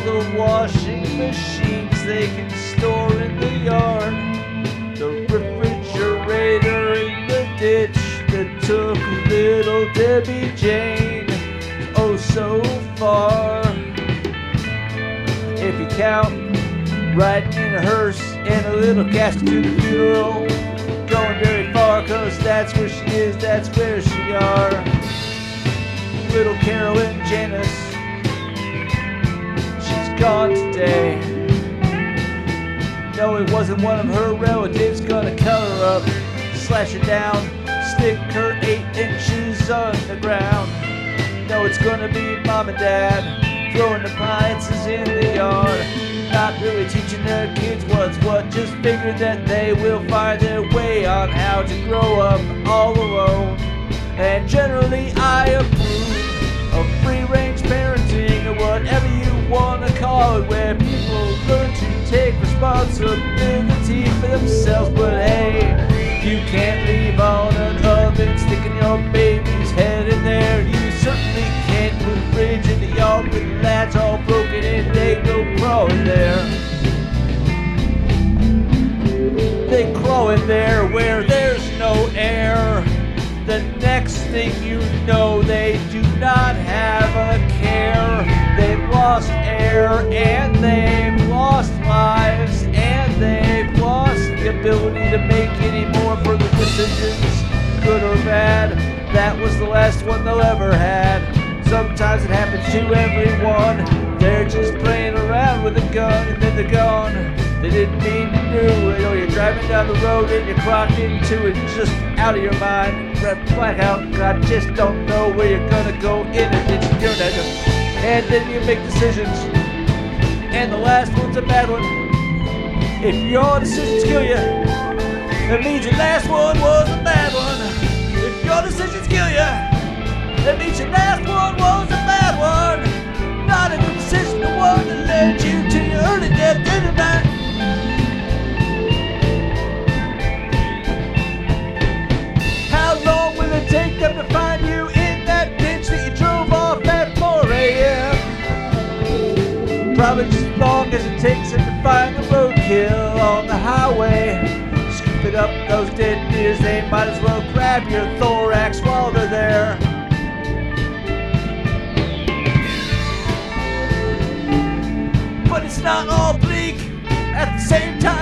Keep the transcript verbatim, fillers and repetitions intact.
the washing machines they can store in the yard, the refrigerator in the ditch that took little Debbie Jane oh so far. If you count riding in a hearse and a little casket to the funeral, going very far, cause that's where she is, that's where she are. Little Carolyn Janus, she's gone today. No, it wasn't one of her relatives gonna cut her up, slash her down, stick her eight inches underground. No, it's gonna be mom and dad throwing appliances in the yard, not really teaching their kids what's what, just figuring that they will find their way on how to grow up all alone. And generally I approve of free-range parenting, or whatever you want to call it, where people learn to take responsibility for themselves. But hey, you can't leave on an oven sticking your baby's head in there. You certainly can't put a fridge in the yard with the latch all broken and they go crawling there. They crawl in there where there's no air. The next thing you know, they do not have a care. They've lost air and they've lost lives and they've lost the ability to make any more further decisions, good or bad. That was the last one they'll ever had. Sometimes it happens to everyone. They're just playing around with a gun and then they're gone. They didn't mean to do it. Or you're driving down the road and you clock into it just out of your mind. Blackout, I just don't know where you're gonna go in a ditch. And then you make decisions. And the last one's a bad one. If your decisions kill you, that means your last one was a bad one. If your decisions kill you, that means your last one was a bad one. Not a good decision, the one that led you to your early death tonight. How long will it take them to find you in that ditch that you drove off at four a.m.? Probably just as long as it takes them to find the roadkill on the highway. Scooping up those dead deers, they might as well grab your thorax while they're there. But it's not all bleak at the same time.